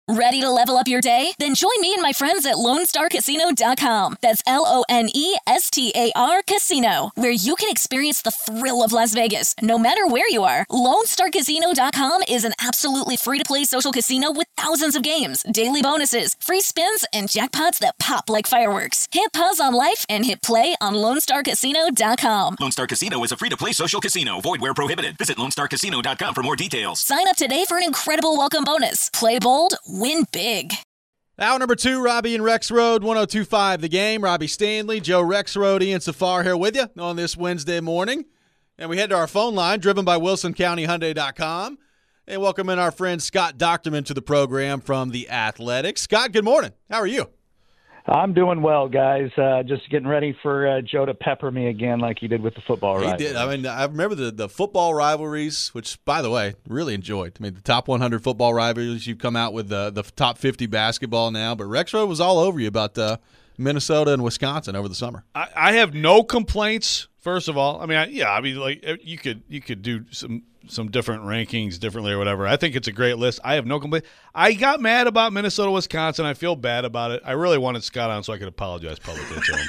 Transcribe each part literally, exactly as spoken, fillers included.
Ready to level up your day? Then join me and my friends at Lone Star Casino dot com. That's L O N E S T A R Casino, where you can experience the thrill of Las Vegas, no matter where you are. Lone Star Casino dot com is an absolutely free-to-play social casino with thousands of games, daily bonuses, free spins, and jackpots that pop like fireworks. Hit pause on life and hit play on Lone Star Casino dot com. Lone Star Casino is a free-to-play social casino. Void where prohibited. Visit Lone Star Casino dot com for more details. Sign up today for an incredible welcome bonus. Play bold, win big. Hour number two, Robbie and Rexroad, one oh two point five The Game. Robbie Stanley, Joe Rexroad, Ian Safar here with you on this Wednesday morning. And we head to our phone line, driven by Wilson County Hyundai dot com. And welcome in our friend Scott Docterman to the program from The Athletic. Scott, good morning. How are you? I'm doing well, guys. Uh, just getting ready for uh, Joe to pepper me again like he did with the football rivalry. He did. I mean, I remember the, the football rivalries, which, by the way, really enjoyed. I mean, the top one hundred football rivalries. You've come out with the, the top fifty basketball now. But Rexroad was all over you about uh, Minnesota and Wisconsin over the summer. I, I have no complaints, first of all. I mean, I, yeah, I mean, like you could you could do some – some different rankings differently or whatever. I think it's a great list. I have no complaint. I got mad about Minnesota, Wisconsin. I feel bad about it. I really wanted Scott on so I could apologize publicly to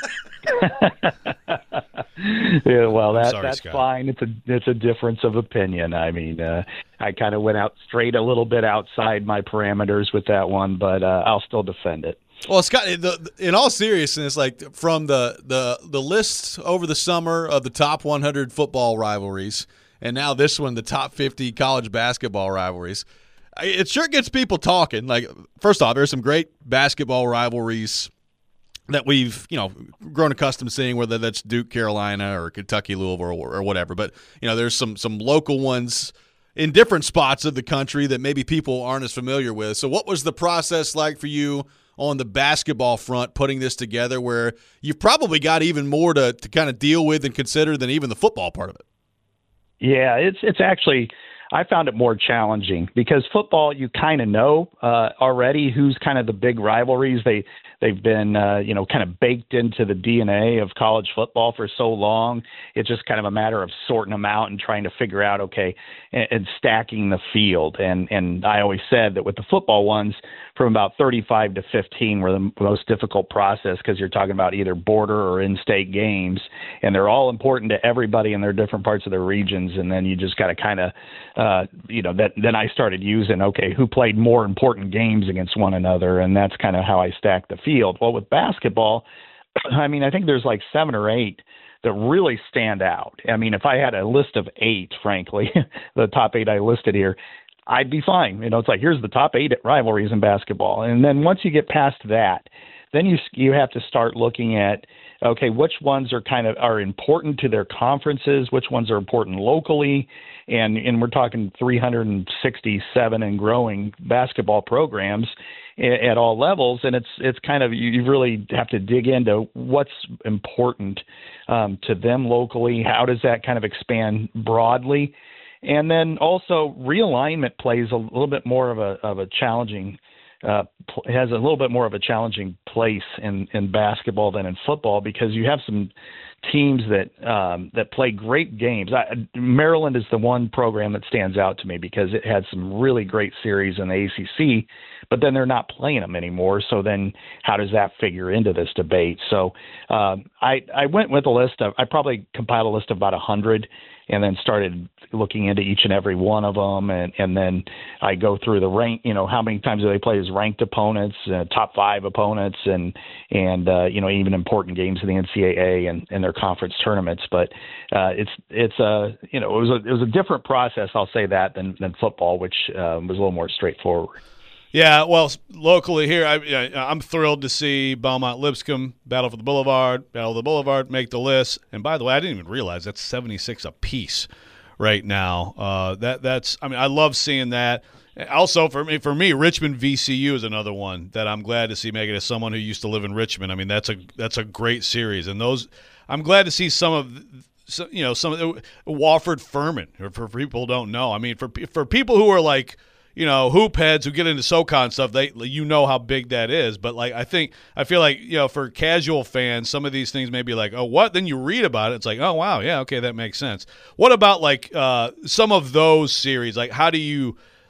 him. Yeah, well, that, sorry, that's Scott. fine. It's a it's a difference of opinion. I mean, uh, I kind of went out straight a little bit outside my parameters with that one, but uh, I'll still defend it. Well, Scott, the, in all seriousness, like from the, the, the list over the summer of the top one hundred football rivalries, and now this one, the top fifty college basketball rivalries, it sure gets people talking. Like, first off, there's some great basketball rivalries that we've, you know, grown accustomed to seeing, whether that's Duke, Carolina, or Kentucky, Louisville, or, or whatever. But, you know, there's some some local ones in different spots of the country that maybe people aren't as familiar with. So what was the process like for you on the basketball front putting this together, where you've probably got even more to, to kind of deal with and consider than even the football part of it? Yeah, it's it's actually I found it more challenging because football, you kind of know uh, already who's kind of the big rivalries. They they've been uh, you know kind of baked into the D N A of college football for so long. It's just kind of a matter of sorting them out and trying to figure out okay and, and stacking the field. And and I always said that with the football ones, from about thirty-five to fifteen were the most difficult process because you're talking about either border or in-state games, and they're all important to everybody in their different parts of their regions. And then you just got to kind of, uh, you know, that then I started using, okay, who played more important games against one another, and that's kind of how I stacked the field. Well, with basketball, I mean, I think there's like seven or eight that really stand out. I mean, if I had a list of eight, frankly, the top eight I listed here, I'd be fine. You know, it's like, here's the top eight rivalries in basketball. And then once you get past that, then you you have to start looking at, okay, which ones are kind of are important to their conferences, which ones are important locally. And, and we're talking three hundred sixty-seven and growing basketball programs at, at all levels. And it's it's kind of, you really have to dig into what's important um, to them locally. How does that kind of expand broadly? And then also realignment plays a little bit more of a of a challenging uh, has a little bit more of a challenging place in, in basketball than in football because you have some teams that um, that play great games. I, Maryland is the one program that stands out to me because it had some really great series in the A C C, but then they're not playing them anymore. So then how does that figure into this debate? So um, I I went with a list of I probably compiled a list of about a hundred. And then started looking into each and every one of them, and, and then I go through the rank. You know, how many times do they play as ranked opponents, uh, top five opponents, and and uh, you know even important games in the N C double A and, and their conference tournaments. But uh, it's it's a you know it was a it was a different process. I'll say that than than football, which uh, was a little more straightforward. Yeah, well, locally here, I, I'm thrilled to see Belmont Lipscomb, Battle for the Boulevard, Battle of the Boulevard make the list. And by the way, I didn't even realize that's seventy-six apiece right now. Uh, that that's I mean, I love seeing that. Also, for me, for me, Richmond V C U is another one that I'm glad to see make it as someone who used to live in Richmond. I mean, that's a that's a great series, and those I'm glad to see some of. So, you know, some of the, Wofford Furman. For, for people who don't know, I mean, for for people who are like. You know, hoop heads who get into SoCon stuff, they you know how big that is. But, like, I think – I feel like, you know, for casual fans, some of these things may be like, oh, what? Then you read about it. It's like, oh, wow, yeah, okay, that makes sense. What about, like, uh, some of those series? Like, how do you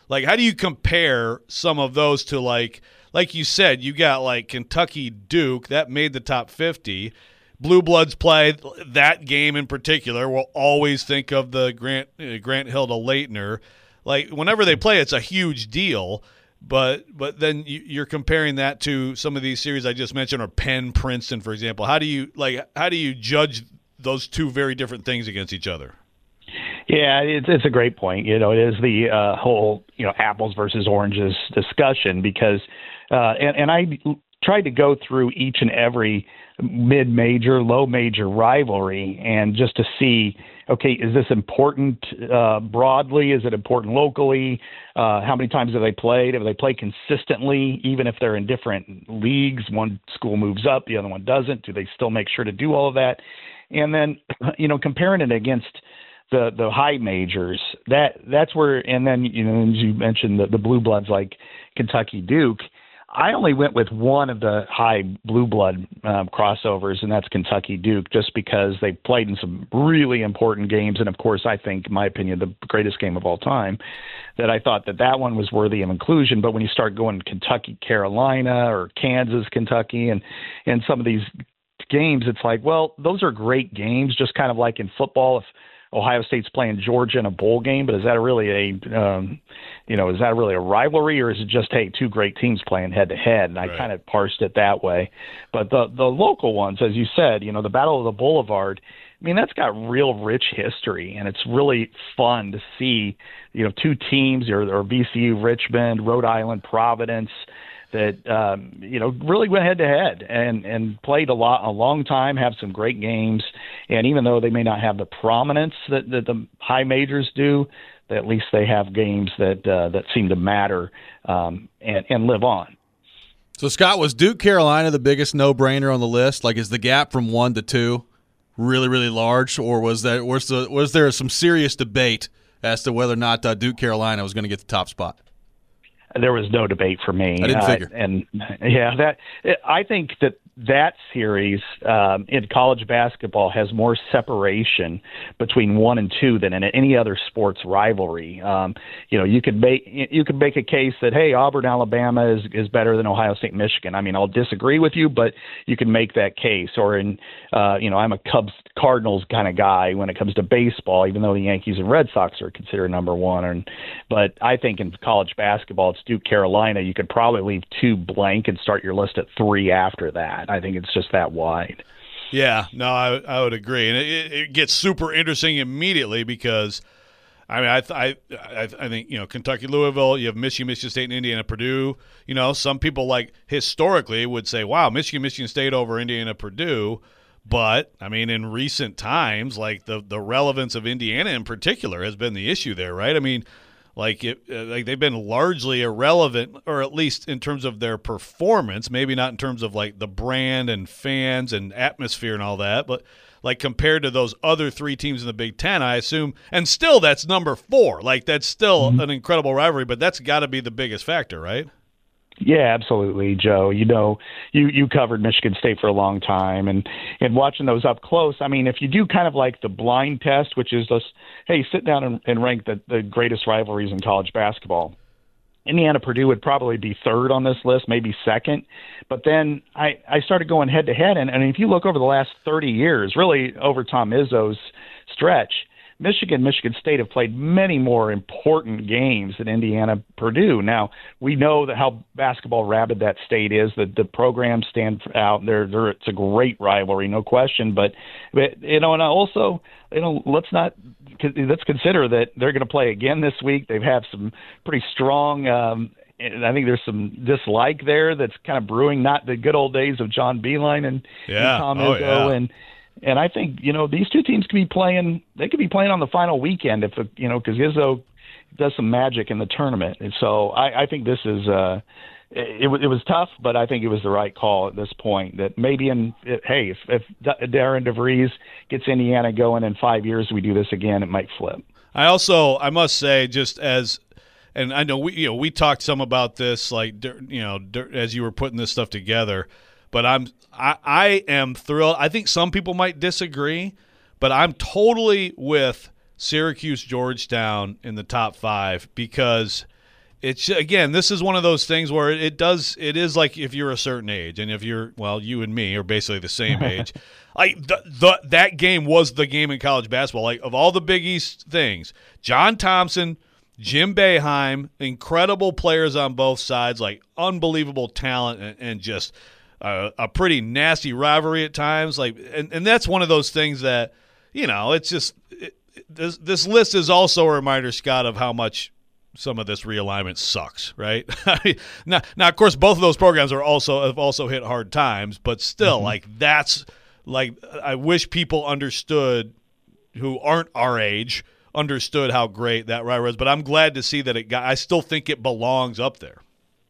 Like, how do you compare some of those to, like, like you said, you got, like, Kentucky Duke, that made the top fifty. Blue Bloods play that game in particular. We'll always think of the Grant uh, Grant Hill to Leitner. Like, whenever they play, it's a huge deal. But but then you, you're comparing that to some of these series I just mentioned, or Penn Princeton, for example. How do you like? How do you judge those two very different things against each other? Yeah, it's it's a great point. You know, it is the uh, whole you know apples versus oranges discussion because, uh, and and I tried to go through each and every mid-major, low-major rivalry and just to see, okay, is this important uh, broadly? Is it important locally? Uh, how many times have they played? Have they played consistently, even if they're in different leagues? One school moves up, the other one doesn't. Do they still make sure to do all of that? And then, you know, comparing it against the the high majors, that that's where, and then, you know, as you mentioned, the, the blue bloods like Kentucky Duke, I only went with one of the high blue blood um, crossovers, and that's Kentucky Duke, just because they played in some really important games. And of course, I think, in my opinion, the greatest game of all time, that I thought that that one was worthy of inclusion. But when you start going Kentucky, Carolina, or Kansas, Kentucky, and, and some of these games, it's like, well, those are great games, just kind of like in football. If Ohio State's playing Georgia in a bowl game, but is that really a, um, you know, is that really a rivalry, or is it just, hey, two great teams playing head to head? And I Right. kind of parsed it that way. But the the local ones, as you said, you know, the Battle of the Boulevard, I mean, that's got real rich history, and it's really fun to see, you know, two teams, or, or V C U, Richmond, Rhode Island, Providence, that um, you know really went head to head and and played a lot a long time, have some great games, and even though they may not have the prominence that, that the high majors do, at least they have games that uh, that seem to matter um, and and live on. So Scott, was Duke Carolina the biggest no-brainer on the list? Like, is the gap from one to two really really large, or was that was the was there some serious debate as to whether or not uh, Duke Carolina was going to get the top spot? There was no debate for me. I didn't figure. Uh, and yeah, that I think that that series um, in college basketball has more separation between one and two than in any other sports rivalry. Um, you know, you could make you could make a case that, hey, Auburn, Alabama is is better than Ohio State, Michigan. I mean, I'll disagree with you, but you can make that case. Or in, uh, you know, I'm a Cubs Cardinals kind of guy when it comes to baseball, even though the Yankees and Red Sox are considered number one. And but I think in college basketball, it's Duke Carolina. You could probably leave two blank and start your list at three after that. I think it's just that wide. Yeah, no, I I would agree, and it, it gets super interesting immediately because, I mean, I I I, I think you know Kentucky, Louisville, you have Michigan, Michigan State, and Indiana, Purdue. You know, some people like historically would say, wow, Michigan, Michigan State over Indiana, Purdue. But I mean, in recent times, like the the relevance of Indiana in particular has been the issue there, right? I mean. Like it, uh, like they've been largely irrelevant, or at least in terms of their performance. Maybe not in terms of like the brand and fans and atmosphere and all that, but like compared to those other three teams in the Big Ten, I assume. And still, that's number four. Like that's still mm-hmm. an incredible rivalry, but that's got to be the biggest factor, right? Yeah, absolutely, Joe. You know, you, you covered Michigan State for a long time, and, and watching those up close, I mean, if you do kind of like the blind test, which is just, hey, sit down and, and rank the, the greatest rivalries in college basketball, Indiana Purdue would probably be third on this list, maybe second. But then I, I started going head-to-head, and, and if you look over the last thirty years, really over Tom Izzo's stretch, Michigan, Michigan State have played many more important games than Indiana, Purdue. Now, we know that how basketball rabid that state is. The the programs stand out. They're, they're, it's a great rivalry, no question. But, but you know, and also, you know, let's not let's consider that they're going to play again this week. They've had some pretty strong. Um, and I think there's some dislike there that's kind of brewing. Not the good old days of John Beilein and, yeah. and Tom oh, Izzo yeah. and. And I think, you know, these two teams could be playing, they could be playing on the final weekend if, you know, because Izzo does some magic in the tournament. And so I, I think this is, uh, it, it was tough, but I think it was the right call at this point that maybe in, it, hey, if, if Darren DeVries gets Indiana going in five years, we do this again, it might flip. I also, I must say, just as, and I know we, you know, we talked some about this, like, you know, as you were putting this stuff together. But I'm I, I am thrilled. I think some people might disagree, but I'm totally with Syracuse Georgetown in the top five because it's again, this is one of those things where it does. It is like if you're a certain age, and if you're well, you and me are basically the same age. Like the, the that game was the game in college basketball. Like of all the Big East things, John Thompson, Jim Boeheim, incredible players on both sides, like unbelievable talent, and, and just uh, a pretty nasty rivalry at times. Like, and, and that's one of those things that you know, it's just it, this this list is also a reminder, Scott, of how much some of this realignment sucks, right? now, now, of course, both of those programs are also have also hit hard times, but still, mm-hmm. like that's like I wish people understood who aren't our age understood how great that rivalry is. But I'm glad to see that it got. I still think it belongs up there.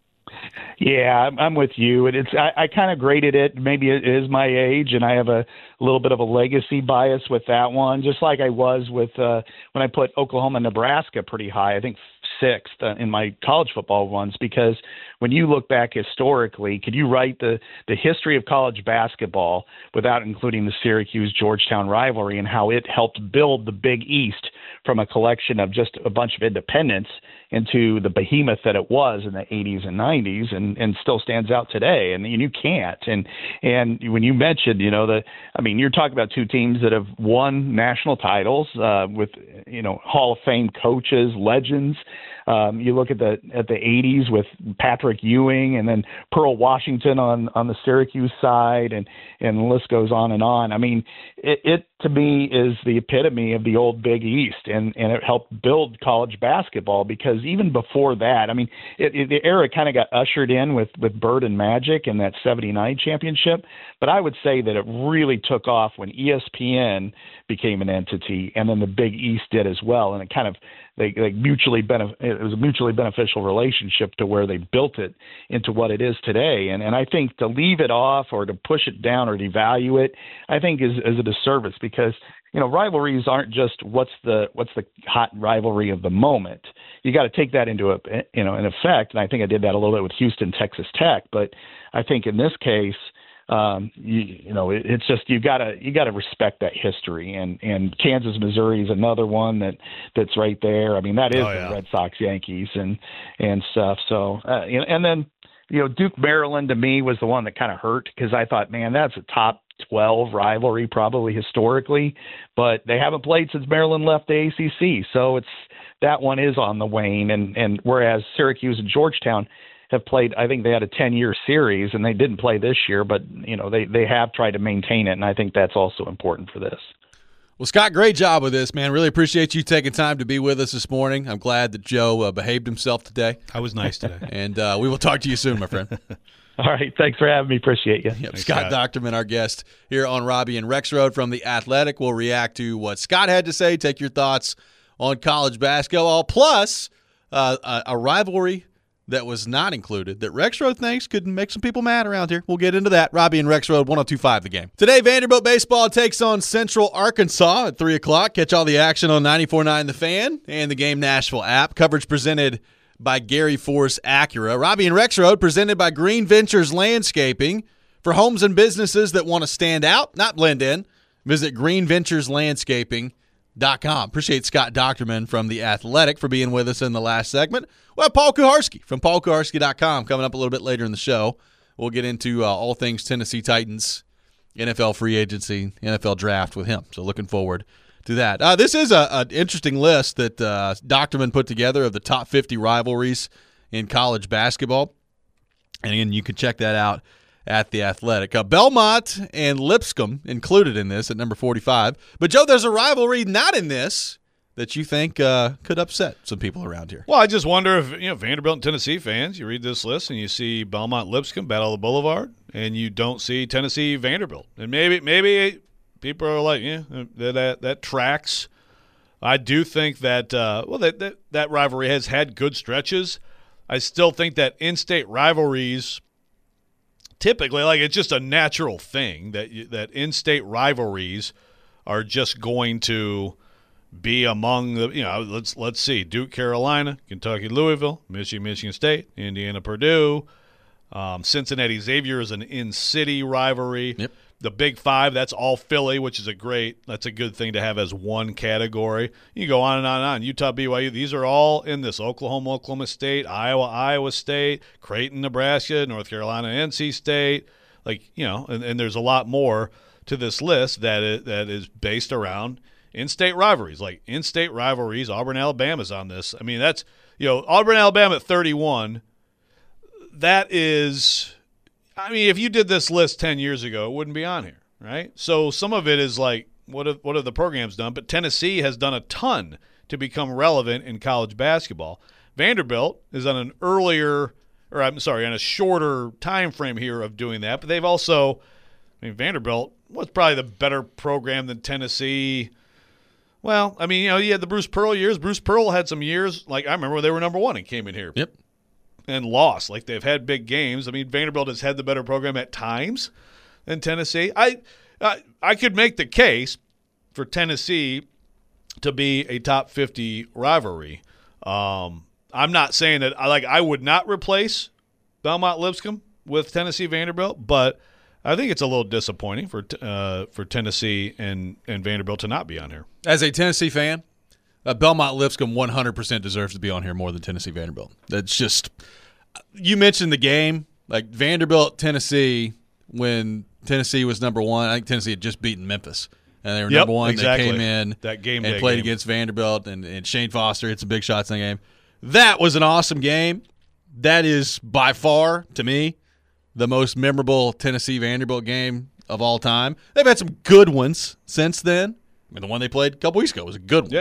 Yeah, I'm, I'm with you. And it's I, I kind of graded it. Maybe it is my age, and I have a little bit of a legacy bias with that one, just like I was with uh, when I put Oklahoma, Nebraska pretty high. I think sixth in my college football ones, because when you look back historically, could you write the, the history of college basketball without including the Syracuse-Georgetown rivalry and how it helped build the Big East from a collection of just a bunch of independents into the behemoth that it was in the eighties and nineties, and, and still stands out today. And you can't. And and when you mentioned, you know, the I mean, you're talking about two teams that have won national titles uh, with, you know, Hall of Fame coaches, legends. Um, you look at the at the eighties with Patrick Ewing, and then Pearl Washington on, on the Syracuse side, and, and the list goes on and on. I mean, it, it to me is the epitome of the old Big East, and, and it helped build college basketball, because even before that, I mean, it, it, the era kind of got ushered in with, with Bird and Magic and that seventy-nine championship. But I would say that it really took off when E S P N became an entity, and then the Big East did as well, and it kind of They, they mutually benef- it was a mutually beneficial relationship to where they built it into what it is today. And and I think to leave it off or to push it down or devalue it, I think is, is a disservice, because you know rivalries aren't just what's the what's the hot rivalry of the moment. You got to take that into a you know an effect. And I think I did that a little bit with Houston, Texas Tech. But I think in this case, Um, you, you know, it, it's just you gotta you gotta respect that history, and, and Kansas, Missouri is another one that, that's right there. I mean, that is oh, yeah. the Red Sox, Yankees, and and stuff. So, uh, you know, and then you know, Duke, Maryland to me was the one that kind of hurt, because I thought, man, that's a top twelve rivalry probably historically, but they haven't played since Maryland left the A C C, so it's that one is on the wane. And and whereas Syracuse and Georgetown have played, I think they had a ten-year series, and they didn't play this year, but you know they, they have tried to maintain it, and I think that's also important for this. Well, Scott, great job with this, man. Really appreciate you taking time to be with us this morning. I'm glad that Joe uh, behaved himself today. I was nice today. And uh, we will talk to you soon, my friend. All right. Thanks for having me. Appreciate you. Yep, Scott, Scott Dochterman, our guest here on Robbie and Rexroad from The Athletic. We'll react to what Scott had to say, take your thoughts on college basketball, plus uh, a, a rivalry that was not included that Rexroad thinks could make some people mad around here. We'll get into that. Robbie and Rexroad, one oh two point five The Game. Today, Vanderbilt baseball takes on Central Arkansas at three o'clock. Catch all the action on ninety-four point nine The Fan and the Game Nashville app. Coverage presented by Gary Force Acura. Robbie and Rexroad presented by Green Ventures Landscaping. For homes and businesses that want to stand out, not blend in, visit green ventures landscaping dot com. Appreciate Scott Dochterman from The Athletic for being with us in the last segment. Well, Paul Kuharsky from paul kuharsky dot com coming up a little bit later in the show. We'll get into uh, all things Tennessee Titans, N F L free agency, N F L draft with him. So looking forward to that. Uh, this is an interesting list that uh, Dochterman put together of the top fifty rivalries in college basketball. And again, you can check that out at The Athletic. Uh, Belmont and Lipscomb included in this at number forty-five. But, Joe, there's a rivalry not in this that you think uh, could upset some people around here. Well, I just wonder if, you know, Vanderbilt and Tennessee fans, you read this list and you see Belmont Lipscomb, Battle of the Boulevard, and you don't see Tennessee Vanderbilt. And maybe maybe people are like, yeah, that that, that tracks. I do think that, uh, well, that, that, that rivalry has had good stretches. I still think that in-state rivalries – typically, like, it's just a natural thing that you, that in-state rivalries are just going to be among the, you know, let's let's see, Duke, Carolina, Kentucky, Louisville, Michigan, Michigan State, Indiana, Purdue, um, Cincinnati, Xavier is an in-city rivalry. Yep. the Big Five, that's all Philly, which is a great, that's a good thing to have as one category. You go on and on and on. Utah, B Y U, these are all in this. Oklahoma, Oklahoma State, Iowa, Iowa State, Creighton, Nebraska, North Carolina, N C State. Like, you know, and, and there's a lot more to this list that is, that is based around in-state rivalries. Like in-state rivalries, Auburn, Alabama's on this. I mean, that's, you know, Auburn, Alabama at thirty-one, that is – I mean, if you did this list ten years ago, it wouldn't be on here, right? So some of it is like, what have, what have the programs done? But Tennessee has done a ton to become relevant in college basketball. Vanderbilt is on an earlier, or I'm sorry, on a shorter time frame here of doing that. But they've also, I mean, Vanderbilt was probably the better program than Tennessee. Well, I mean, you know, you had the Bruce Pearl years. Bruce Pearl had some years, like I remember when they were number one and came in here. Yep. And lost. Like, they've had big games. I mean, Vanderbilt has had the better program at times than Tennessee. I, I, I could make the case for Tennessee to be a top fifty rivalry. Um, I'm not saying that I like. I would not replace Belmont Lipscomb with Tennessee Vanderbilt, but I think it's a little disappointing for uh, for Tennessee and and Vanderbilt to not be on here. As a Tennessee fan, uh, Belmont Lipscomb one hundred percent deserves to be on here more than Tennessee Vanderbilt. That's just. You mentioned the game, like Vanderbilt, Tennessee, when Tennessee was number one. I think Tennessee had just beaten Memphis, and they were yep, number one. Exactly. They came in that game and played game. against Vanderbilt, and, and Shane Foster hit some big shots in the game. That was an awesome game. That is by far, to me, the most memorable Tennessee Vanderbilt game of all time. They've had some good ones since then. I mean, the one they played a couple weeks ago was a good one. Yeah.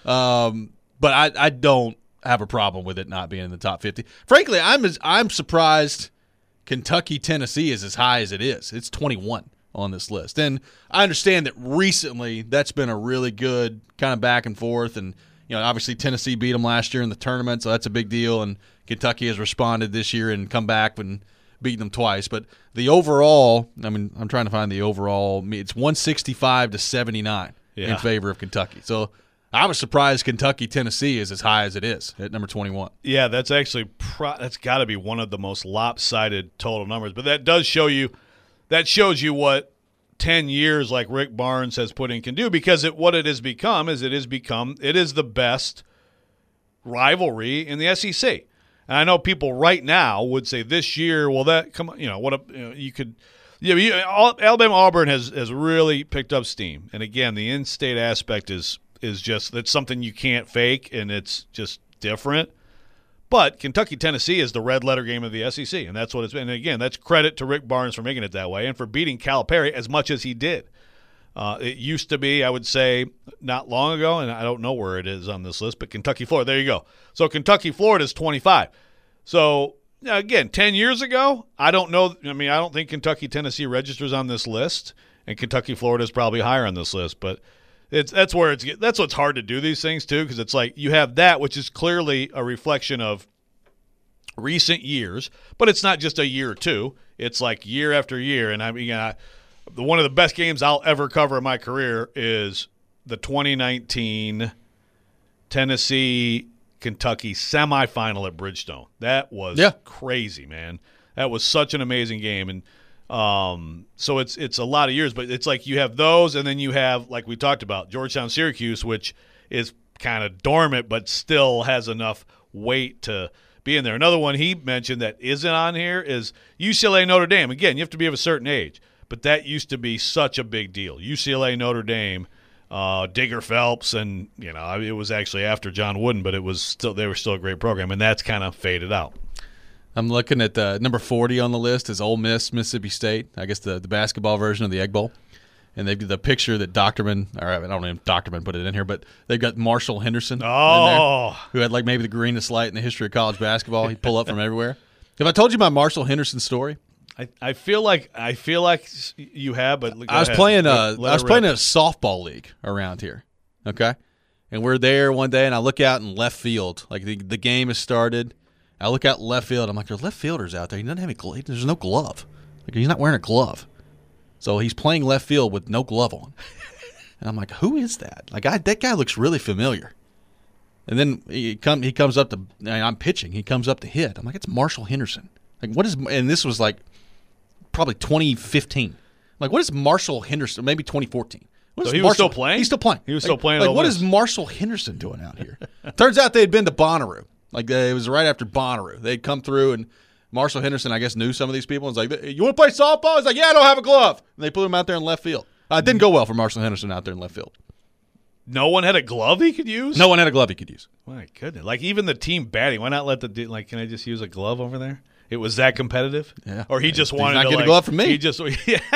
Um, but I, I don't have a problem with it not being in the top fifty. Frankly, I'm as, I'm surprised Kentucky Tennessee is as high as it is. It's twenty-one on this list. And I understand that recently that's been a really good kind of back and forth, and you know, obviously Tennessee beat them last year in the tournament, so that's a big deal, and Kentucky has responded this year and come back and beaten them twice. But the overall, I mean, I'm trying to find the overall, it's one sixty-five to seventy-nine yeah. in favor of Kentucky. So I was surprised Kentucky Tennessee is as high as it is at number twenty-one. Yeah, that's actually pro- that's got to be one of the most lopsided total numbers. But that does show you that shows you what ten years like Rick Barnes has put in can do, because it what it has become is it has become it is the best rivalry in the S E C. And I know people right now would say this year, well, that come on, you know what a, you, know, you could. Yeah, you, Alabama Auburn has has really picked up steam, and again, the in-state aspect is. is just that's something you can't fake, and it's just different. But Kentucky Tennessee is the red letter game of the S E C, and that's what it's been. And again, that's credit to Rick Barnes for making it that way and for beating Calipari as much as he did. Uh, it used to be, I would say, not long ago, and I don't know where it is on this list, but Kentucky Florida. There you go. So Kentucky Florida is twenty-five. So again, ten years ago, I don't know. I mean, I don't think Kentucky Tennessee registers on this list, and Kentucky Florida is probably higher on this list, but. It's that's where it's that's what's hard to do these things too, because it's like you have that, which is clearly a reflection of recent years, but it's not just a year or two. It's like year after year. And I mean, I, the one of the best games I'll ever cover in my career is the twenty nineteen Tennessee Kentucky semifinal at Bridgestone. That was yeah. crazy, man. That was such an amazing game, and. Um, so it's it's a lot of years, but it's like you have those, and then you have, like we talked about, Georgetown Syracuse, which is kind of dormant but still has enough weight to be in there. Another one he mentioned that isn't on here is U C L A Notre Dame. Again, you have to be of a certain age, but that used to be such a big deal. U C L A Notre Dame, uh, Digger Phelps, and you know it was actually after John Wooden, but it was still they were still a great program, and that's kind of faded out. I'm looking at the number forty on the list is Ole Miss, Mississippi State. I guess the, the basketball version of the Egg Bowl. And they've got the picture that Doctorman, or I don't know if Doctorman put it in here, but they've got Marshall Henderson oh. in there, who had like maybe the greenest light in the history of college basketball. He'd pull up from everywhere. Have I told you my Marshall Henderson story? I, I feel like I feel like you have, but I was ahead. playing a Let I was rip. playing a softball league around here. Okay, and we're there one day, and I look out in left field, like the the game has started. I look out left field. I'm like, there's left fielders out there. He doesn't have any glove. There's no glove. Like, he's not wearing a glove. So he's playing left field with no glove on. And I'm like, who is that? Like, I, that guy looks really familiar. And then he come he comes up to – I'm pitching. He comes up to hit. I'm like, it's Marshall Henderson. Like, what is – and this was like probably twenty fifteen. Like, what is Marshall Henderson? Maybe twenty fourteen. What So is he was Marshall- still playing? He's still playing. He was Like- still playing Like, at Ole what Miss. is Marshall Henderson doing out here? Turns out they had been to Bonnaroo. Like, uh, it was right after Bonnaroo. They'd come through, and Marshall Henderson, I guess, knew some of these people. And was like, you want to play softball? He's like, yeah, I don't have a glove. And they put him out there in left field. Uh, it didn't go well for Marshall Henderson out there in left field. No one had a glove he could use? No one had a glove he could use. My goodness. Like, even the team batting, why not let the – like, can I just use a glove over there? It was that competitive? Yeah. Or he just He's wanted not to, getting a like, glove from me. He just – yeah.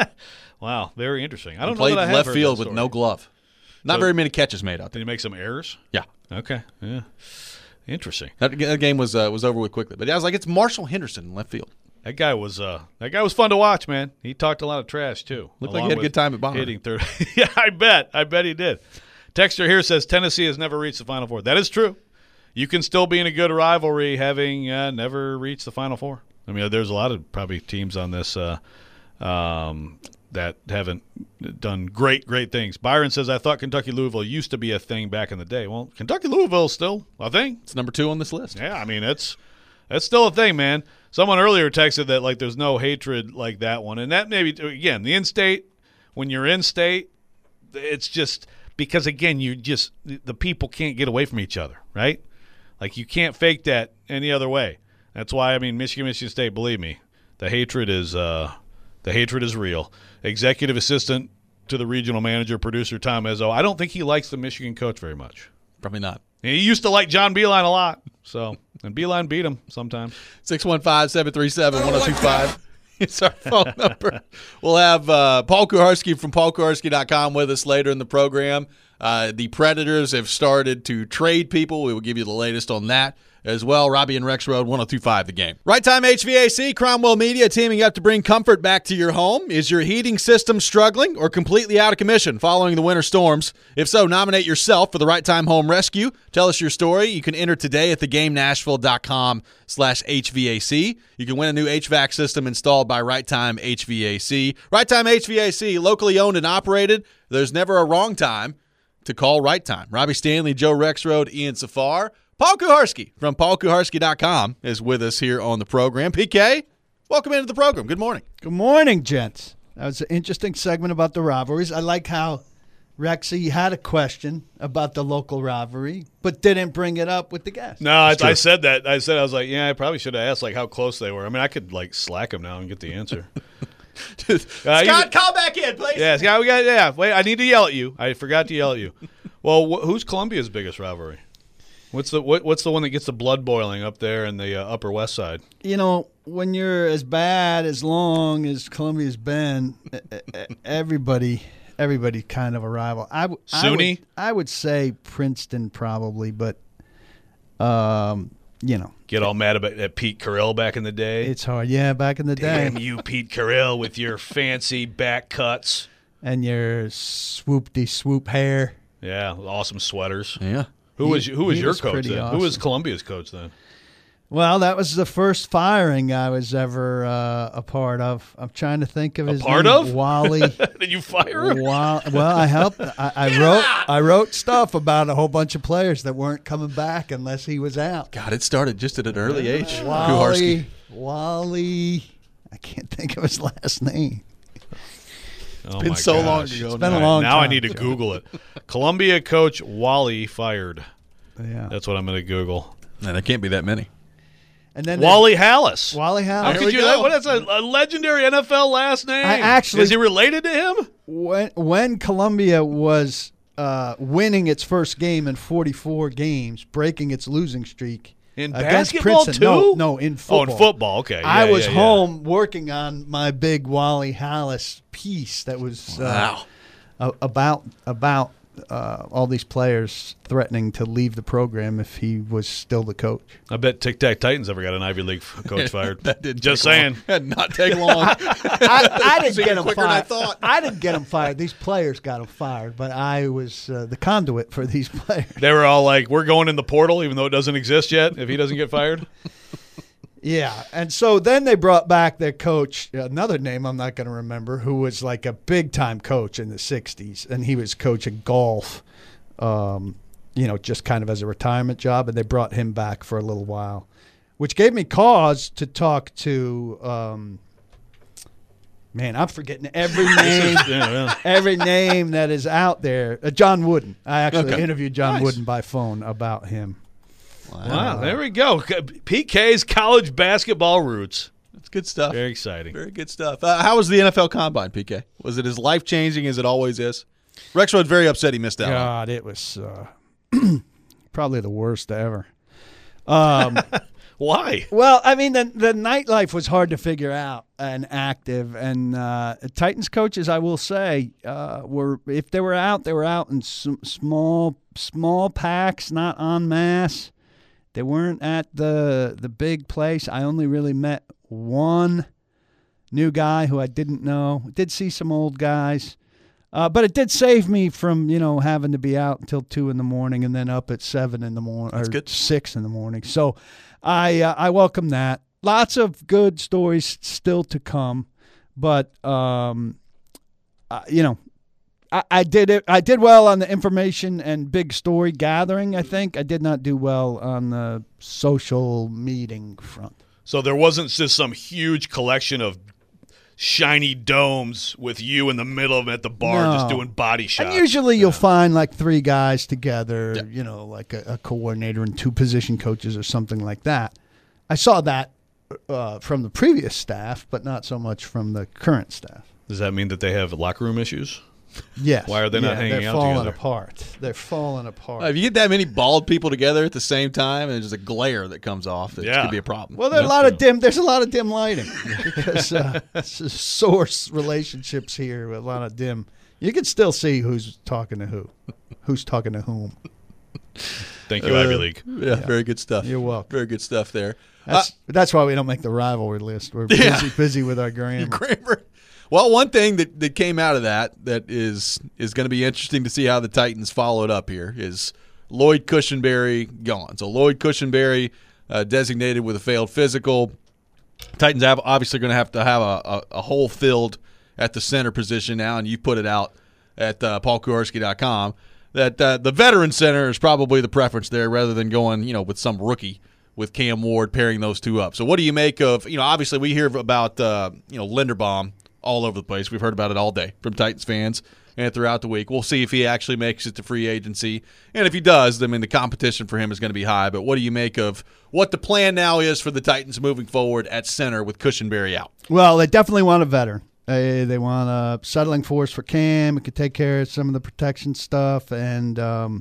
Wow, very interesting. I don't He know played that I have left heard field that with story. no glove. Not So- very many catches made out Did there. he make some errors? Yeah. Okay, yeah. Interesting. That, that game was uh, was over with quickly. But yeah, I was like, it's Marshall Henderson in left field. That guy was uh, that guy was fun to watch, man. He talked a lot of trash too. Looked like along he had a with good time at Bonnaroo. hitting third. Yeah, I bet. I bet he did. Texter here says Tennessee has never reached the Final Four. That is true. You can still be in a good rivalry having uh, never reached the Final Four. I mean, there's a lot of probably teams on this uh, um, that haven't done great, great things. Byron says, I thought Kentucky-Louisville used to be a thing back in the day. Well, Kentucky-Louisville is still a thing. It's number two on this list. Yeah, I mean, it's that's still a thing, man. Someone earlier texted that, like, there's no hatred like that one. And that maybe, again, the in-state, when you're in-state, it's just because, again, you just – the people can't get away from each other, right? Like, you can't fake that any other way. That's why, I mean, Michigan, Michigan State, believe me, the hatred is uh, the hatred is real. Executive assistant to the regional manager, producer Tom Izzo. I don't think he likes the Michigan coach very much. Probably not. And he used to like John Beilein a lot. So, and Beilein beat him sometimes. six one five, seven three seven, one oh two five. It's our phone number. We'll have uh, Paul Kuharsky from paul kuharsky dot com with us later in the program. Uh, the Predators have started to trade people. We will give you the latest on that as well. Robbie and Rex Road, one oh two five The Game. Right Time H V A C, Cromwell Media teaming up to bring comfort back to your home. Is your heating system struggling or completely out of commission following the winter storms? If so, nominate yourself for the Right Time Home Rescue. Tell us your story. You can enter today at the game nashville dot com slash H V A C. You can win a new H V A C system installed by Right Time H V A C. Right Time H V A C, locally owned and operated. There's never a wrong time to call Right Time. Robbie Stanley, Joe Rexroad, Ian Safar. Paul Kuharsky from paul kuharsky dot com is with us here on the program. P K, welcome into the program. Good morning. Good morning, gents. That was an interesting segment about the rivalries. I like how Rexy had a question about the local rivalry, but didn't bring it up with the guest. No, I, I said that. I said, I was like, yeah, I probably should have asked, like, how close they were. I mean, I could, like, slack him now and get the answer. Uh, Scott, you, call back in, please. yeah, Scott, we got, yeah, wait, I need to yell at you. I forgot to yell at you. Well, wh- who's Columbia's biggest rivalry? What's the what, what's the one that gets the blood boiling up there in the uh, Upper West Side? You know, when you're as bad, as long as Columbia's been, e- e- everybody, everybody kind of a rival. I, w- I SUNY? would, I would say Princeton probably, but, um, you know. Get all mad about at Pete Carrill back in the day. It's hard. Yeah, back in the day. Damn you, Pete Carrill, with your fancy back cuts. And your swoop-de-swoop hair. Yeah, awesome sweaters. Yeah. Who He- was who was he your was coach pretty then? awesome. Who was Columbia's coach then? Well, that was the first firing I was ever uh, a part of. I'm trying to think of A his part name. of? Wally. Did you fire him? Wa- well, I helped. I, I wrote. I wrote stuff about a whole bunch of players that weren't coming back unless he was out. God, it started just at an early age. Kuharsky. Wally. Wally. I can't think of his last name. Oh been my so long gosh. ago It's been now. a long now time. I need to Google it. Columbia coach Wally fired. Yeah. That's what I'm going to Google. Man, there can't be that many. And then Wally Hallis. Wally How Howard. There could we you? go. What is a, a legendary N F L last name? I actually- is he related to him? When when Columbia was uh, winning its first game in forty-four games, breaking its losing streak In against basketball Princeton. too? No, no, in football. Oh, in football. Okay. I Yeah, was yeah, yeah. home working on my big Wally Hallis piece that was uh, Wow. a- about about uh, all these players threatening to leave the program if he was still the coach. I bet Tic Tac Titans ever got an Ivy League f- coach fired. That didn't Just take saying. long. That did not take long. I, I didn't Seemed get him quicker than I fired. thought. I didn't get him fired. These players got him fired, but I was uh, the conduit for these players. They were all like, "We're going in the portal, even though it doesn't exist yet. If he doesn't get fired." Yeah, and so then they brought back their coach, another name I'm not going to remember, who was like a big-time coach in the sixties, and he was coaching golf, um, you know, just kind of as a retirement job, and they brought him back for a little while, which gave me cause to talk to um, Man, I'm forgetting every name, Yeah, yeah. every name that is out there. Uh, John Wooden. I actually Okay. interviewed John Nice. Wooden by phone about him. Wow, there we go. P K's college basketball roots. That's good stuff. Very exciting. Very good stuff. Uh, how was the N F L Combine, P K? Was it as life changing as it always is? Rexroad's very upset he missed out. God, it was uh, probably the worst ever. Um, Why? well, I mean, the the nightlife was hard to figure out and active, and uh, Titans coaches, I will say, uh, were if they were out, they were out in s- small small packs, not en masse. They weren't at the the big place. I only really met one new guy who I didn't know. Did see some old guys. Uh, but it did save me from, you know, having to be out until two in the morning and then up at seven in the morning or That's good. six in the morning. So I uh, I welcome that. Lots of good stories still to come, but um, uh, you know, I, I did it. I did well on the information and big story gathering. I think I did not do well on the social meeting front. So there wasn't just some huge collection of shiny domes with you in the middle of them at the bar No. just doing body shots. And usually you'll find like three guys together, you know, like a, a coordinator and two position coaches or something like that. I saw that uh, from the previous staff, but not so much from the current staff. Does that mean that they have locker room issues? Yes. Why are they not yeah, hanging they're out falling together? apart. They're falling apart. Uh, if you get that many bald people together at the same time, and there's a glare that comes off, it Yeah. could be a problem. Well, there's a That's lot of true. dim. There's a lot of dim lighting because uh, it's just source relationships here with a lot of dim. You can still see who's talking to who, who's talking to whom. Thank you, Ivy League. yeah, very good stuff. You're welcome. Very good stuff there. That's that's why we don't make the rivalry list. We're busy, Yeah. busy with our grammar. Kramer. Well, one thing that, that came out of that that is is going to be interesting to see how the Titans followed up here is Lloyd Cushenberry gone. So Lloyd Cushenberry uh, designated with a failed physical. Titans have obviously going to have to have a, a, a hole filled at the center position now, and you put it out at uh, paul kuharski dot com that uh, the veteran center is probably the preference there rather than going, you know, with some rookie with Cam Ward pairing those two up. So what do you make of, you know, obviously we hear about, uh, you know, Linderbaum all over the place. We've heard about it all day from Titans fans and throughout the week. We'll see if he actually makes it to free agency. And if he does, I mean, the competition for him is going to be high. But what do you make of what the plan now is for the Titans moving forward at center with Cushenberry out? Well, they definitely want a veteran. They, they want a settling force for Cam who could take care of some of the protection stuff, and um,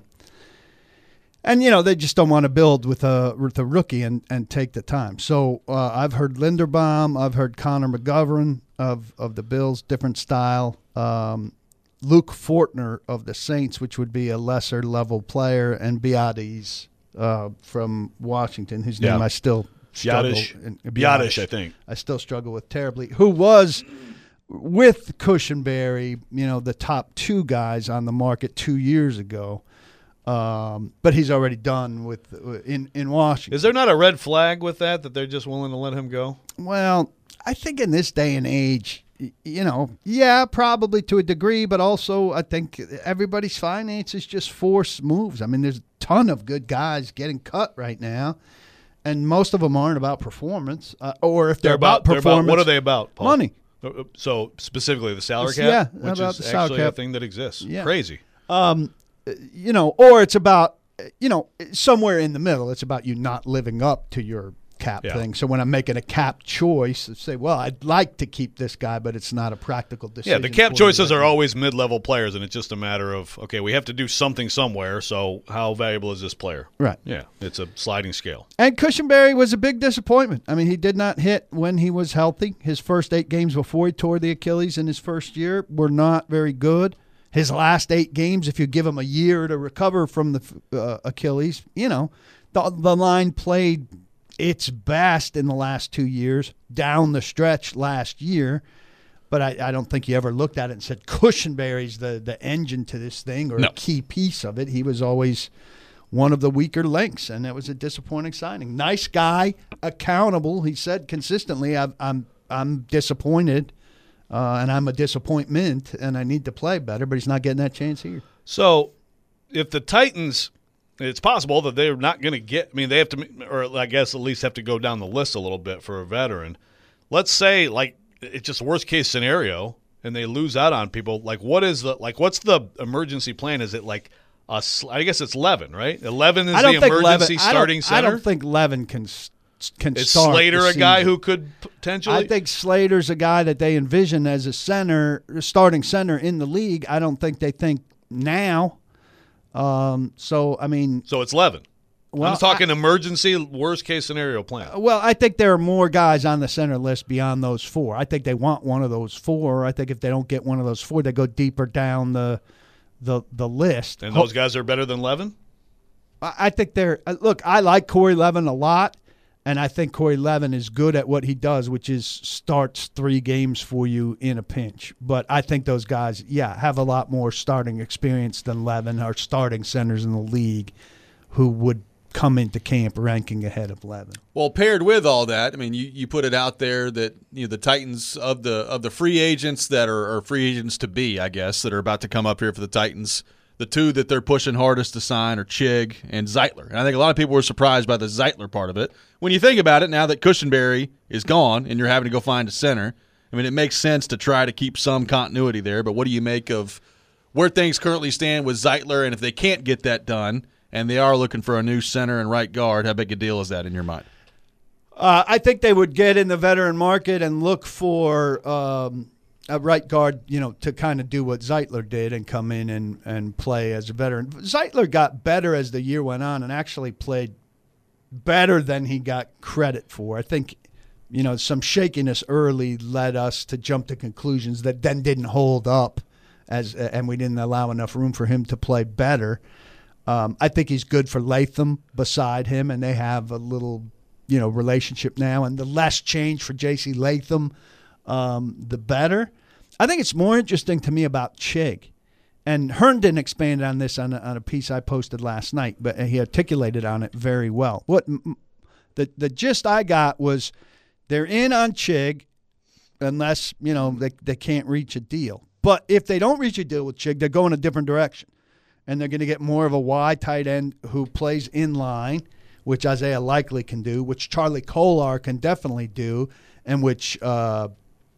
and you know they just don't want to build with a with a rookie and, and take the time. So uh, I've heard Linderbaum, I've heard Connor McGovern of of the Bills, different style. Um, Luke Fortner of the Saints, which would be a lesser level player, and Biadasz uh, from Washington, whose Yeah. name I still struggle. Yadish. in- Yadish, I think. I still struggle with terribly. Who was with Cushenberry, you know, the top two guys on the market two years ago. Um, but he's already done with in in Washington. Is there not a red flag with that, that they're just willing to let him go? Well, I think in this day and age, y- you know, yeah, probably to a degree, but also I think everybody's finances just force moves. I mean, there's a ton of good guys getting cut right now, and most of them aren't about performance, uh, or if they're, about, they're performance, what are they about, Paul? money. Uh, So specifically the salary It's- cap, yeah, which about is the salary actually a cap. thing that exists. Yeah. Crazy. Um, you know, or it's about, you know, somewhere in the middle. It's about you not living up to your cap Yeah. thing. So when I'm making a cap choice, I say, well, I'd like to keep this guy, but it's not a practical decision. Yeah, the cap for me choices right are now. always mid-level players, and it's just a matter of, okay, we have to do something somewhere, so how valuable is this player? Right. Yeah, it's a sliding scale. And Cushenberry was a big disappointment. I mean, he did not hit when he was healthy. His first eight games before he tore the Achilles in his first year were not very good. His last eight games, if you give him a year to recover from the uh, Achilles, you know, the, the line played its best in the last two years, down the stretch last year. But I, I don't think you ever looked at it and said Cushenberry's the, the engine to this thing or No. a key piece of it. He was always one of the weaker links, and it was a disappointing signing. Nice guy, accountable. He said consistently, I've, I'm I'm disappointed, uh, and I'm a disappointment, and I need to play better, but he's not getting that chance here. So if the Titans, it's possible that they're not going to get, I mean, they have to, or I guess at least have to go down the list a little bit for a veteran. Let's say, like it's just worst case scenario, and they lose out on people. Like, what is the like? What's the emergency plan? Is it like a? I guess it's Levin, right? Eleven is I don't the think emergency Levin, starting I center. I don't think Levin can can is start. Slater the a guy season. who could potentially? I think Slater's a guy that they envision as a center, starting center in the league. I don't think they think now. Um, so I mean, so it's Levin. Well, I'm talking I, emergency, worst case scenario plan. Well, I think there are more guys on the center list beyond those four. I think they want one of those four. I think if they don't get one of those four, they go deeper down the the the list. And those guys are better than Levin? I, I think they're – look, I like Corey Levin a lot, and I think Corey Levin is good at what he does, which is starts three games for you in a pinch. But I think those guys, yeah, have a lot more starting experience than Levin, or starting centers in the league who would – come into camp ranking ahead of Levin. Well, paired with all that, I mean, you, you put it out there that you know the Titans of the of the free agents that are, are free agents to be, I guess, that are about to come up here for the Titans. The two that they're pushing hardest to sign are Chig and Zeitler. And I think a lot of people were surprised by the Zeitler part of it. When you think about it, now that Cushenberry is gone and you're having to go find a center, I mean, it makes sense to try to keep some continuity there. But what do you make of where things currently stand with Zeitler? And if they can't get that done, and they are looking for a new center and right guard, how big a deal is that in your mind? Uh, I think they would get in the veteran market and look for um, a right guard, you know, to kind of do what Zeitler did and come in and, and play as a veteran. Zeitler got better as the year went on and actually played better than he got credit for. I think, you know, some shakiness early led us to jump to conclusions that then didn't hold up, as and we didn't allow enough room for him to play better. Um, I think he's good for Latham beside him, and they have a little, you know, relationship now. And the less change for J C Latham, um, the better. I think it's more interesting to me about Chig. And Herndon expanded on this on a, on a piece I posted last night, but he articulated on it very well. What the the gist I got was they're in on Chig unless, you know, they, they can't reach a deal. But if they don't reach a deal with Chig, they're going a different direction. And they're going to get more of a wide tight end who plays in line, which Isaiah Likely can do, which Charlie Kolar can definitely do, and which uh,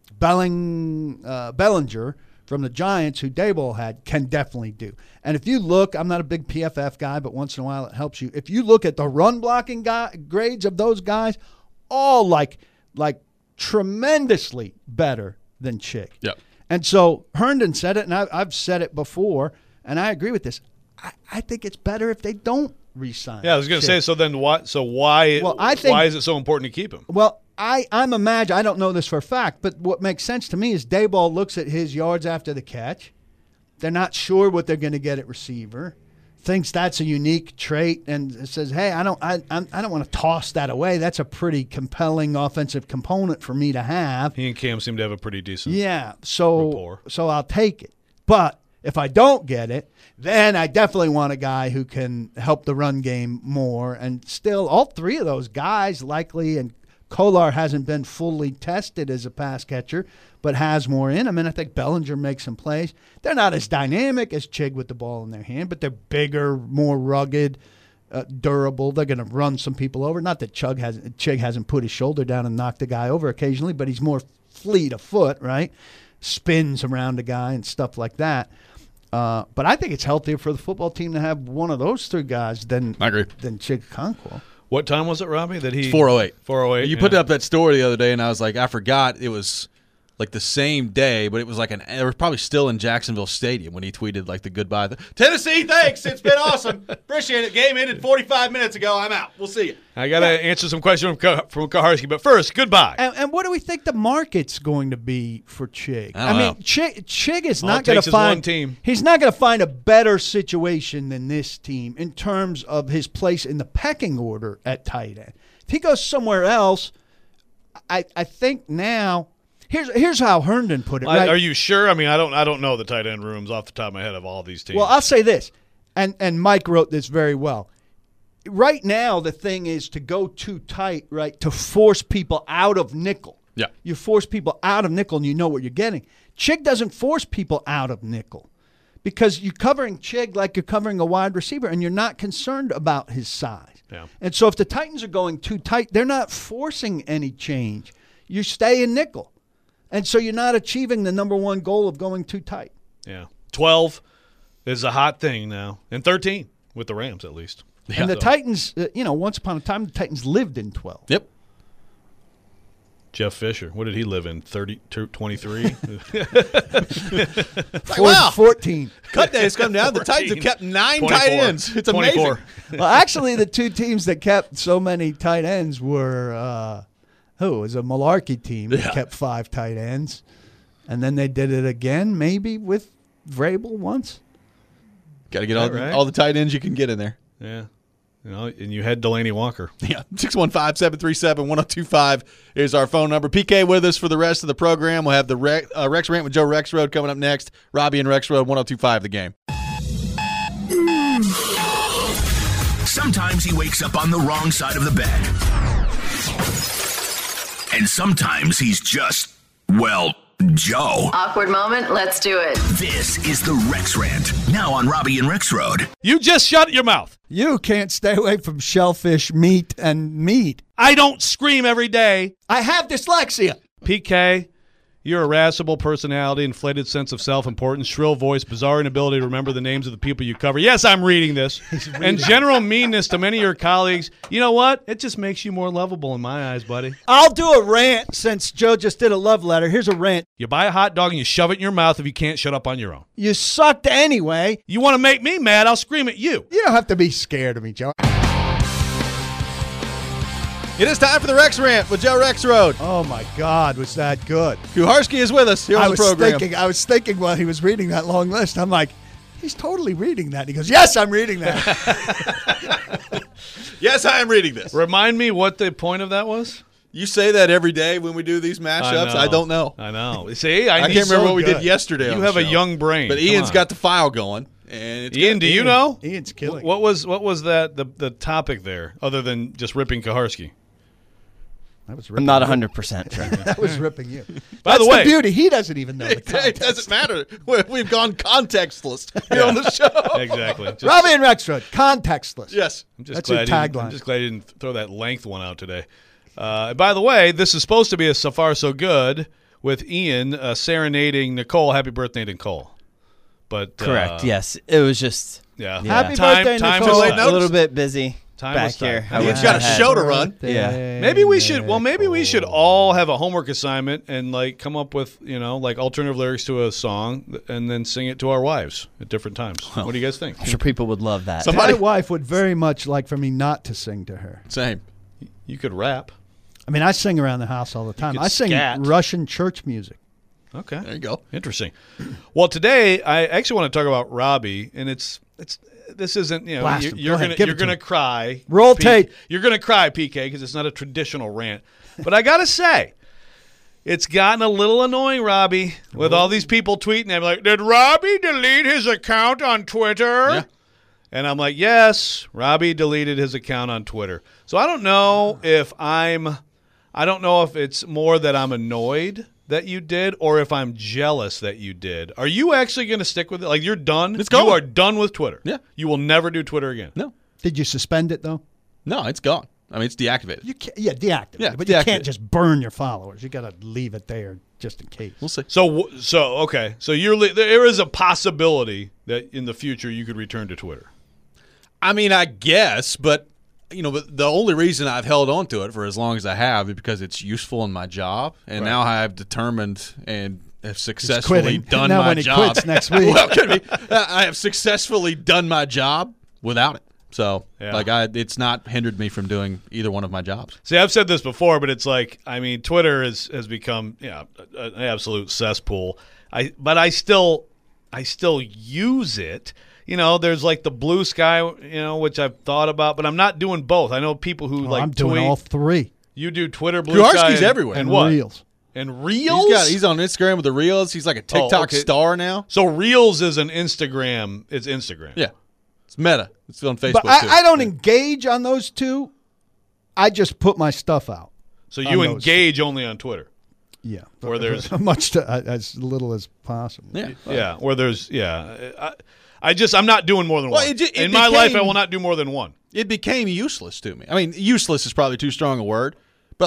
Belling, uh, Bellinger from the Giants, who Daboll had, can definitely do. And if you look, I'm not a big P F F guy, but once in a while it helps you. If you look at the run blocking guy, grades of those guys, all like like tremendously better than Chig. Yep. And so Herndon said it, and I, I've said it before, and I agree with this. I, I think it's better if they don't re-sign. Yeah, I was going to say, so then why So why well, I think, why is it so important to keep him? Well, I, I'm imagine I don't know this for a fact, but what makes sense to me is Daboll looks at his yards after the catch. They're not sure what they're going to get at receiver. Thinks that's a unique trait and says, "Hey, I don't, I, I don't want to toss that away. That's a pretty compelling offensive component for me to have." He and Cam seem to have a pretty decent yeah. So, rapport. so I'll take it. But if I don't get it, then I definitely want a guy who can help the run game more. And still, all three of those guys, Likely and Kolar, hasn't been fully tested as a pass catcher, but has more in him. And I think Bellinger makes some plays. They're not as dynamic as Chig with the ball in their hand, but they're bigger, more rugged, uh, durable. They're going to run some people over. Not that Chug hasn't, Chig hasn't put his shoulder down and knocked a guy over occasionally, but he's more fleet of foot, right? Spins around a guy and stuff like that. Uh, but I think it's healthier for the football team to have one of those three guys than I agree. than Chig Okonkwo. What time was it, Robbie? That he four oh eight. four oh eight. You yeah. put up that story the other day, and I was like, I forgot it was like the same day, but it was like an. It was probably still in Jacksonville Stadium when he tweeted like the goodbye. Tennessee, thanks. It's been awesome. Appreciate it. Game ended forty-five minutes ago. I'm out. We'll see you. I got to yeah. answer some questions from from Kaharski, but first, goodbye. And, and what do we think the market's going to be for Chig? I, don't I mean, know. Chig, Chig is All not it going takes to is find one team. He's not going to find a better situation than this team in terms of his place in the pecking order at tight end. If he goes somewhere else, I I think now. Here's here's how Herndon put it. I, Right? Are you sure? I mean, I don't I don't know the tight end rooms off the top of my head of all these teams. Well, I'll say this, and and Mike wrote this very well. Right now, the thing is to go too tight, right, to force people out of nickel. Yeah. You force people out of nickel, and you know what you're getting. Chig doesn't force people out of nickel because you're covering Chig like you're covering a wide receiver, and you're not concerned about his size. Yeah. And so if the Titans are going too tight, they're not forcing any change. You stay in nickel. And so you're not achieving the number one goal of going too tight. Yeah. twelve is a hot thing now. And thirteen with the Rams, at least. Yeah. And the so. Titans, uh, you know, once upon a time, the Titans lived in twelve. Yep. Jeff Fisher, what did he live in? thirty, twenty-three? Like, wow. fourteen. Cut days come down. The Titans have kept nine tight ends. It's amazing. twenty-four. Well, actually, the two teams that kept so many tight ends were, uh, who? It was a Malarkey team that yeah. kept five tight ends. And then they did it again, maybe with Vrabel once. Got to get all, right? all the tight ends you can get in there. Yeah. You know, and you had Delaney Walker. Yeah, six one five, seven three seven, one oh two five is our phone number. P K with us for the rest of the program. We'll have the Rex, uh, Rex Rant with Joe Rexrode coming up next. Robbie and Rexrode, one oh two five The Game. Sometimes he wakes up on the wrong side of the bed. And sometimes he's just, well, Joe. Awkward moment, let's do it. This is the Rex Rant, now on Robbie and Rexrode. You just shut your mouth. You can't stay away from shellfish, meat, and meat. I don't scream every day. I have dyslexia. P K, your irascible personality, inflated sense of self-importance, shrill voice, bizarre inability to remember the names of the people you cover. Yes, I'm reading this. Reading. And general meanness to many of your colleagues. You know what? It just makes you more lovable in my eyes, buddy. I'll do a rant since Joe just did a love letter. Here's a rant. You buy a hot dog and you shove it in your mouth if you can't shut up on your own. You sucked anyway. You want to make me mad, I'll scream at you. You don't have to be scared of me, Joe. It is time for the Rex Rant with Joe Rexrode. Oh, my God, was that good. Kuharski is with us here on I the was program. Thinking, I was thinking while he was reading that long list, I'm like, he's totally reading that. And he goes, yes, I'm reading that. Yes, I am reading this. Remind me what the point of that was? You say that every day when we do these mashups. I, I don't know. I know. See, I, I can't remember so what we good. did yesterday. You on have the a show. young brain. But Come Ian's on. got the file going. And it's Ian, good. do you Ian, know? Ian's killing. What was what was that the the topic there, other than just ripping Kuharski? That was I'm not one hundred percent sure. That was ripping you. By That's the way, the beauty. He doesn't even know the It, context. it doesn't matter. We've gone contextless here on the show. Exactly. Just, Robbie and Rexrode, contextless. Yes. I'm just That's glad your I didn't- tagline. I'm just glad you didn't throw that length one out today. Uh, by the way, this is supposed to be a So Far So Good with Ian uh, serenading Nicole. Happy birthday, Nicole. But Correct. uh, yes, it was just Yeah. Yeah. Happy Time- birthday, time Nicole. was a tight. little bit busy Time back was tight. here. I mean, Ian's got a had- show to run. Yeah. Maybe we should. Well, maybe we should all have a homework assignment and like come up with you know like alternative lyrics to a song and then sing it to our wives at different times. What do you guys think? I'm sure people would love that. Somebody- My wife would very much like for me not to sing to her. Same. You could rap. I mean, I sing around the house all the time. could I sing scat. Russian church music. Okay. There you go. Interesting. Well, today I actually want to talk about Robbie, and it's it's this isn't you know Blast you're, him. you're Go ahead. gonna Give you're it to gonna him. cry. Roll P- tape. You're gonna cry, P K, because it's not a traditional rant. But I gotta say, it's gotten a little annoying, Robbie, with all these people tweeting. I'm like, did Robbie delete his account on Twitter? Yeah. And I'm like, yes, Robbie deleted his account on Twitter. So I don't know if I'm, I don't know if it's more that I'm annoyed that you did or if I'm jealous that you did. Are you actually going to stick with it? Like you're done? It's gone. You are done with Twitter. Yeah. You will never do Twitter again. No. Did you suspend it, though? No, it's gone. I mean, it's deactivated. You can't, yeah, deactivate Yeah, it. But you deactivate can't it. just burn your followers. You got to leave it there just in case. We'll see. So, so okay. So you're li- there is a possibility that in the future you could return to Twitter. I mean, I guess, but you know, but the only reason I've held on to it for as long as I have is because it's useful in my job, and Right. now I've determined and have successfully quitting. done Now my when he job. quits next week. Well, could be. I have successfully done my job without it. So, Yeah. like, I, it's not hindered me from doing either one of my jobs. See, I've said this before, but it's like, I mean, Twitter has has become yeah an absolute cesspool. I but I still I still use it. You know, there's like the Blue Sky, you know, which I've thought about, but I'm not doing both. I know people who Oh, like I'm doing tweet. all three. You do Twitter, Blue Kuharski's Sky, and, everywhere. and And what? Reels. And Reels. He's got he's on Instagram with the Reels. He's like a TikTok Oh, okay. star now. So Reels is an Instagram. It's Instagram. Yeah, it's Meta. It's on Facebook But too. I, I don't engage on those two. I just put my stuff out. So you On those. engage only on Twitter. Yeah. Or there's- much to, uh, as little as possible. Yeah. Yeah, or there's yeah. I, I just I'm not doing more than Well, one. it ju- it in my life, I became- will not do more than one. It became useless to me. I mean, useless is probably too strong a word, but like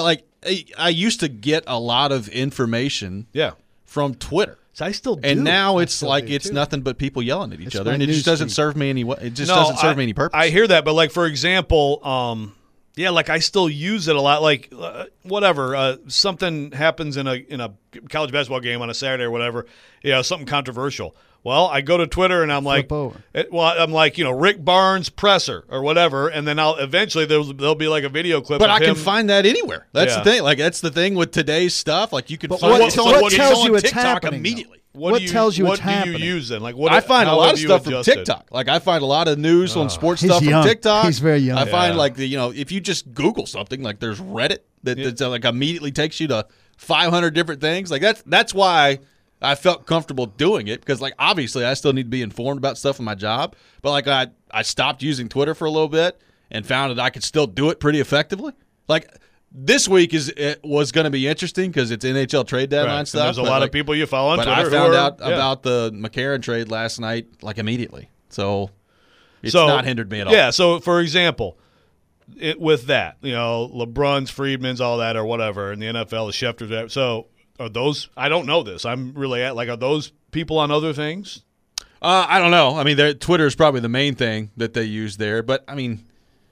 I, I used to get a lot of information Yeah. from Twitter. So I still do. And now I it's still like do, it's too. nothing but people yelling at each It's other, my and it just news doesn't feed. serve me any. It just No, doesn't serve I- me any purpose. I hear that, but like for example, um, yeah, like I still use it a lot. Like uh, whatever, uh, something happens in a in a college basketball game on a Saturday or whatever, you know, something controversial. Well, I go to Twitter and I'm like, over. It, well, I'm like, you know, Rick Barnes presser or whatever, and then I'll eventually there'll there'll be like a video clip. But of I can him. find that anywhere. That's Yeah. the thing. Like that's the thing with today's stuff. Like you can But find what- it so on, what it's tells on you it's TikTok happening, immediately. What do tells you what it's do happening? you use then? Like what? I find a how lot have of you stuff from adjusted? TikTok. Like I find a lot of news on sports He's stuff young. from TikTok. He's very young. I find Yeah. like the, you know if you just Google something, like there's Reddit that Yeah. that's, uh, like immediately takes you to five hundred different things. Like that's that's why I felt comfortable doing it because like obviously I still need to be informed about stuff in my job, but like I I stopped using Twitter for a little bit and found that I could still do it pretty effectively. Like. This week is it was going to be interesting because it's N H L trade deadline Right. And stuff. there's a but, lot like, of people you follow on But Twitter. I who found are- out yeah. about the McCarron trade last night, like immediately. So it's So- not hindered me at all. Yeah. So, for example, it, with that, you know, LeBron's, Friedman's, all that, or whatever, and the N F L is Schefter's. So, are those? I don't know this. I'm really at like, are those people on other things? Uh, I don't know. I mean, their- Twitter is probably the main thing that they use there. But I mean,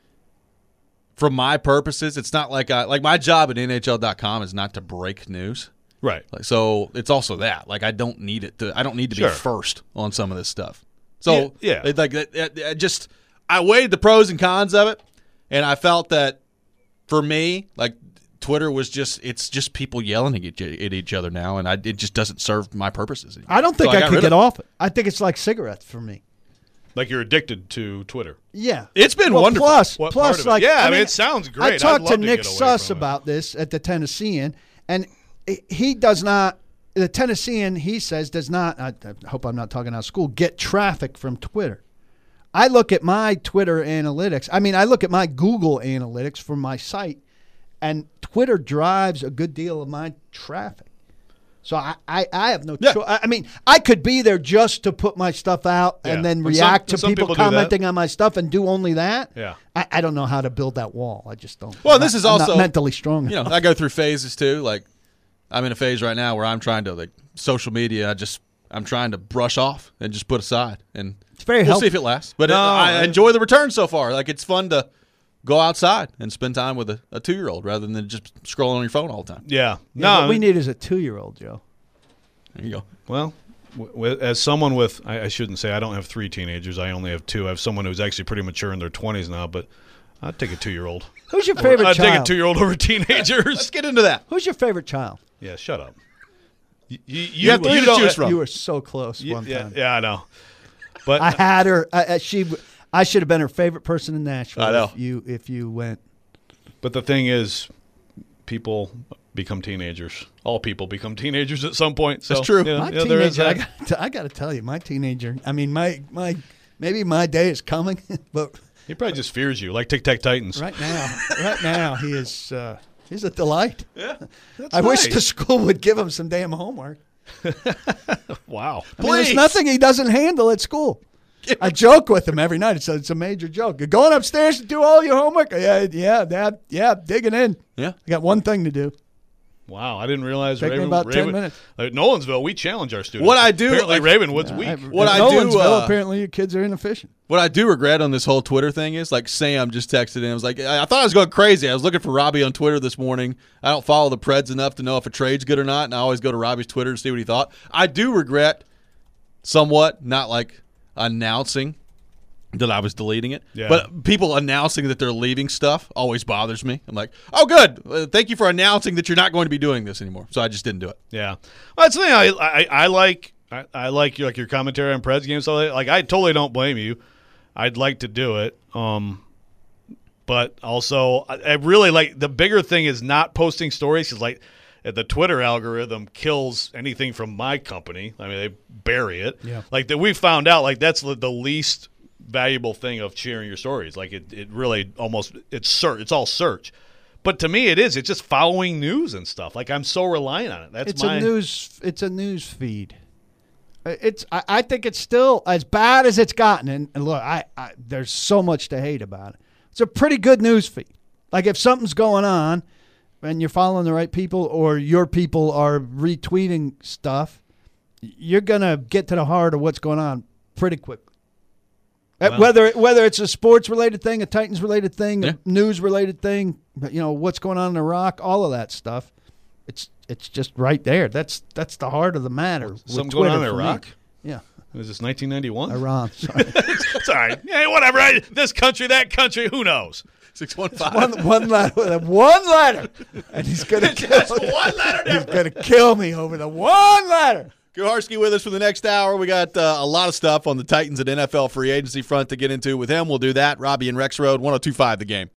for my purposes, it's not like I like my job at N H L dot com is not to break news. Right. Like, so it's also that. Like I don't need it to. I don't need to Sure. be first on some of this stuff. So Yeah, yeah. it, like it, it, it just I weighed the pros and cons of it, and I felt that for me, like Twitter was just it's just people yelling at each, at each other now, and I, it just doesn't serve my purposes anymore. I don't think So I, got could rid get of it. off it. I think it's like cigarettes for me. Like you're addicted to Twitter. Yeah, It's been well, wonderful. Plus, What plus, part of it? like Yeah, I I mean, mean, it sounds great. I I'd talked love to to Nick get away Suss from it. about this at the Tennessean, and he does not. The Tennessean, he says, does not. I, I hope I'm not talking out of school. Get traffic from Twitter. I look at my Twitter analytics. I mean, I look at my Google analytics for my site, and Twitter drives a good deal of my traffic. So I, I, I have no Yeah. choice. I I mean, I could be there just to put my stuff out Yeah. and then And react some- to some people, people do that. commenting on my stuff and do only that. Yeah. I, I don't know how to build that wall. I just don't. Well, I'm this not- is I'm not also mentally strong. You know, enough. I go through phases too. Like I'm in a phase right now where I'm trying to like social media. I just I'm trying to brush off and just put aside, and It's very we'll helpful. see if it lasts. But it, No, I I- enjoy the return so far. Like it's fun to go outside and spend time with a, a two year old rather than just scrolling on your phone all the time. Yeah. Yeah, No. what we need is a two-year-old, Joe. There you go. Well, w- w- as someone with, I, I shouldn't say I don't have three teenagers. I only have two. I have someone who's actually pretty mature in their twenties now, but I'd take a two-year-old. Who's your favorite I'd take a child? two-year-old over teenagers. Let's get into that. Who's your favorite child? Yeah, shut up. You, you, You have three to don't- choose from. You were so close You- one yeah, time. yeah, I know. But I had her. I, I- she. I should have been her favorite person in Nashville. I know. If you if you went. but the thing is, people become teenagers. All people become teenagers at some point. So, That's true. Yeah, My yeah, there is teenager. I that. got. I got to tell you, my teenager. I mean, my my maybe my day is coming, but He probably just fears you, like Tic Tac Titans. right now, right now he is. Uh, he's a delight. Yeah. I wish nice. the school would give him some damn homework. Wow. I mean, there's Please. nothing he doesn't handle at school. I joke with him every night. It's a, it's a major joke. You're going upstairs to do all your homework? Yeah, yeah, Dad. Yeah, digging in. Yeah. I got one thing to do. Wow, I didn't realize Take me Raven, about ten Raven, minutes. At Nolensville, we challenge our students. What I do, apparently like- Ravenwood's I- weak. What at I do, Nolensville, uh, apparently your kids are inefficient. What I do regret on this whole Twitter thing is, like, Sam just texted in. I was like, I I thought I was going crazy. I was looking for Robbie on Twitter this morning. I don't follow the Preds enough to know if a trade's good or not, and I always go to Robbie's Twitter to see what he thought. I do regret somewhat not, like, announcing that I was deleting it. Yeah. But people announcing that they're leaving stuff always bothers me. I'm like, oh, good. Uh, thank you for announcing that you're not going to be doing this anymore. So I just didn't do it. Yeah, well, that's the thing I I, I like. I, I like your like your commentary on Preds games. So like I totally don't blame you. I'd like to do it. Um, but also I, I really like the bigger thing is not posting stories because like the Twitter algorithm kills anything from my company. I mean they bury it. Yeah. Like that we found out like that's the, the least valuable thing of sharing your stories. Like it, it really almost it's search. It's all search. But to me, it is. It's just following news and stuff. Like I'm so reliant on it. That's It's my a news. It's a news feed. It's. I, I think it's still as bad as it's gotten. And, and look, I, I there's so much to hate about it. It's a pretty good news feed. Like if something's going on, and you're following the right people, or your people are retweeting stuff, you're going to get to the heart of what's going on pretty quickly. Well, whether whether it's a sports-related thing, a Titans-related thing, yeah. a news-related thing, you know, what's going on in Iraq, all of that stuff, it's it's just right there. That's that's the heart of the matter. Something with going on in Twitter for me. Iraq? Yeah. Was this nineteen ninety-one? Iran. Sorry. It's all right. Yeah, whatever. I, this country, that country, who knows? six one five. one, one letter. One letter. And he's going to kill me. one letter He's going to kill me over the one letter. Kuharski with us for the next hour. We got uh, a lot of stuff on the Titans and N F L free agency front to get into with him. We'll do that. Robbie and Rex Road, one oh two point five The Game.